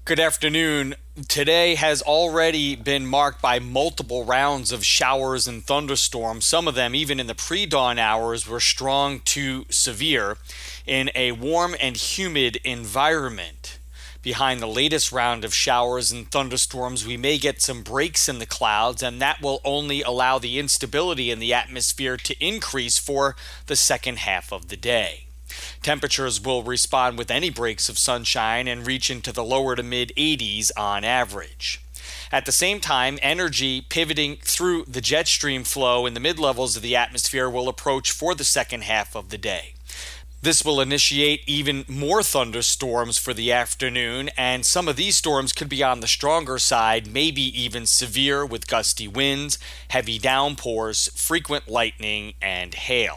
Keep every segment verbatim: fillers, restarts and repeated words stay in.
Good afternoon. Today has already been marked by multiple rounds of showers and thunderstorms. Some of them, even in the pre-dawn hours, were strong to severe in a warm and humid environment. Behind the latest round of showers and thunderstorms, we may get some breaks in the clouds, and that will only allow the instability in the atmosphere to increase for the second half of the day. Temperatures will respond with any breaks of sunshine and reach into the lower to mid eighties on average. At the same time, energy pivoting through the jet stream flow in the mid-levels of the atmosphere will approach for the second half of the day. This will initiate even more thunderstorms for the afternoon, and some of these storms could be on the stronger side, maybe even severe with gusty winds, heavy downpours, frequent lightning, and hail.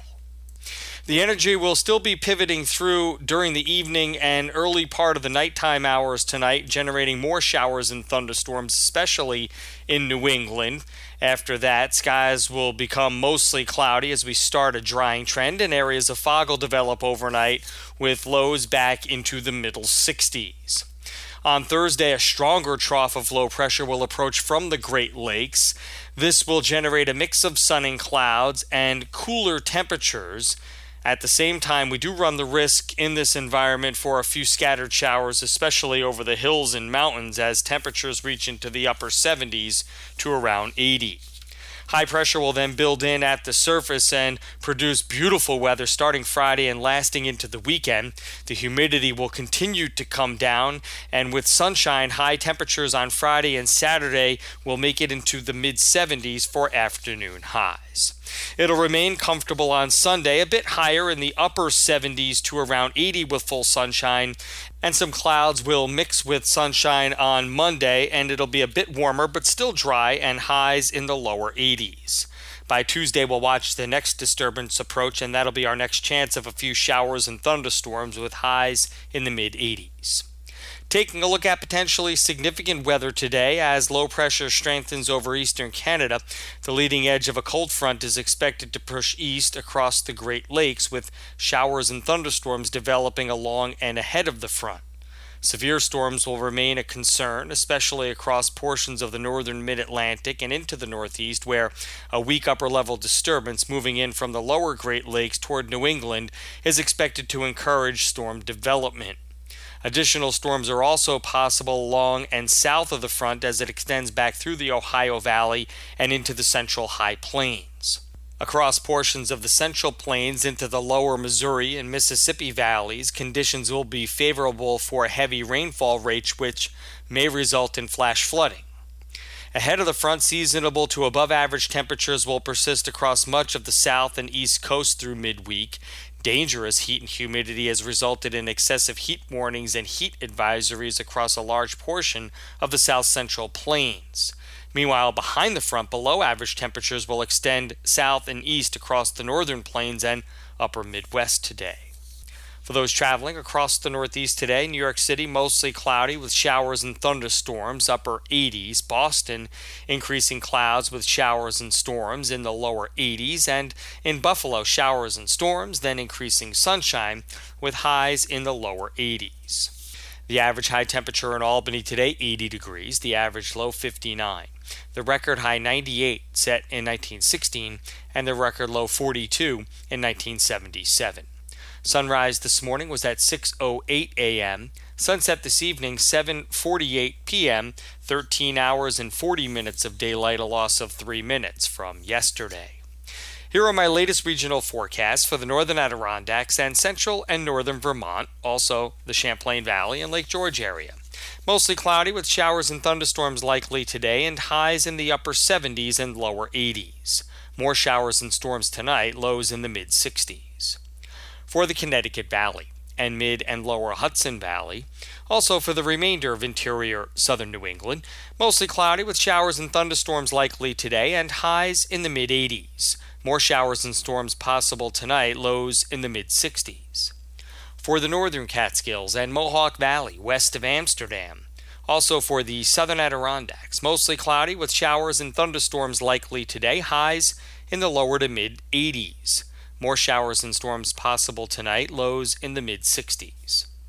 The energy will still be pivoting through during the evening and early part of the nighttime hours tonight, generating more showers and thunderstorms, especially in New England. After that, skies will become mostly cloudy as we start a drying trend, and areas of fog will develop overnight with lows back into the middle sixties. On Thursday, a stronger trough of low pressure will approach from the Great Lakes. This will generate a mix of sun and clouds and cooler temperatures. At the same time, we do run the risk in this environment for a few scattered showers, especially over the hills and mountains as temperatures reach into the upper seventies to around eighty. High pressure will then build in at the surface and produce beautiful weather starting Friday and lasting into the weekend. The humidity will continue to come down, and with sunshine, high temperatures on Friday and Saturday will make it into the mid seventies for afternoon highs. It'll remain comfortable on Sunday, a bit higher in the upper seventies to around eighty with full sunshine, and some clouds will mix with sunshine on Monday, and it'll be a bit warmer but still dry and highs in the lower eighties. By Tuesday, we'll watch the next disturbance approach, and that'll be our next chance of a few showers and thunderstorms with highs in the mid eighties. Taking a look at potentially significant weather today as low pressure strengthens over eastern Canada. The leading edge of a cold front is expected to push east across the Great Lakes with showers and thunderstorms developing along and ahead of the front. Severe storms will remain a concern, especially across portions of the northern mid-Atlantic and into the northeast, where a weak upper-level disturbance moving in from the lower Great Lakes toward New England is expected to encourage storm development. Additional storms are also possible along and south of the front as it extends back through the Ohio Valley and into the central high plains. Across portions of the central plains into the lower Missouri and Mississippi valleys, conditions will be favorable for a heavy rainfall rate, which may result in flash flooding. Ahead of the front, seasonable to above average temperatures will persist across much of the south and east coast through midweek. Dangerous heat and humidity has resulted in excessive heat warnings and heat advisories across a large portion of the south central plains. Meanwhile, behind the front, below average temperatures will extend south and east across the northern plains and upper Midwest today. For those traveling across the Northeast today, New York City mostly cloudy with showers and thunderstorms, upper eighties. Boston increasing clouds with showers and storms in the lower eighties. And in Buffalo, showers and storms, then increasing sunshine with highs in the lower eighties. The average high temperature in Albany today, eighty degrees. The average low, fifty-nine. The record high, ninety-eight, set in nineteen sixteen, and the record low, forty-two, in nineteen seventy-seven. Sunrise this morning was at six oh eight a.m. Sunset this evening, seven forty-eight p.m., thirteen hours and forty minutes of daylight, a loss of three minutes from yesterday. Here are my latest regional forecasts for the northern Adirondacks and central and northern Vermont, also the Champlain Valley and Lake George area. Mostly cloudy with showers and thunderstorms likely today and highs in the upper seventies and lower eighties. More showers and storms tonight, lows in the mid sixties. For the Connecticut Valley and mid and lower Hudson Valley, also for the remainder of interior southern New England, mostly cloudy with showers and thunderstorms likely today and highs in the mid eighties. More showers and storms possible tonight, lows in the mid sixties. For the northern Catskills and Mohawk Valley west of Amsterdam, also for the southern Adirondacks, mostly cloudy with showers and thunderstorms likely today, highs in the lower to mid eighties. More showers and storms possible tonight, lows in the mid sixties.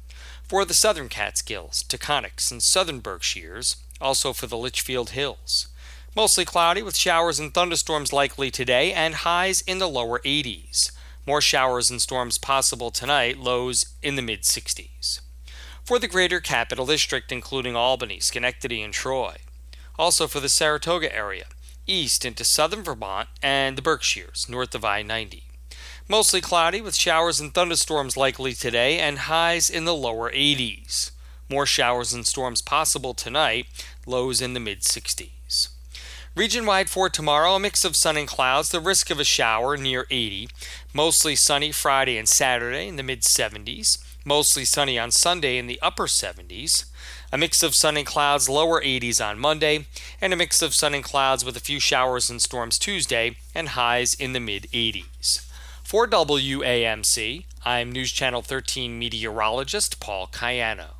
For the southern Catskills, Taconics, and southern Berkshires, also for the Litchfield Hills. Mostly cloudy with showers and thunderstorms likely today and highs in the lower eighties. More showers and storms possible tonight, lows in the mid sixties. For the greater capital district, including Albany, Schenectady, and Troy. Also for the Saratoga area, east into southern Vermont and the Berkshires, north of I ninety. Mostly cloudy with showers and thunderstorms likely today and highs in the lower eighties. More showers and storms possible tonight, lows in the mid sixties. Region-wide for tomorrow, a mix of sun and clouds, the risk of a shower near eighty. Mostly sunny Friday and Saturday in the mid seventies. Mostly sunny on Sunday in the upper seventies. A mix of sun and clouds, lower eighties on Monday. And a mix of sun and clouds with a few showers and storms Tuesday and highs in the mid eighties. For W A M C, I'm News Channel thirteen meteorologist Paul Cayano.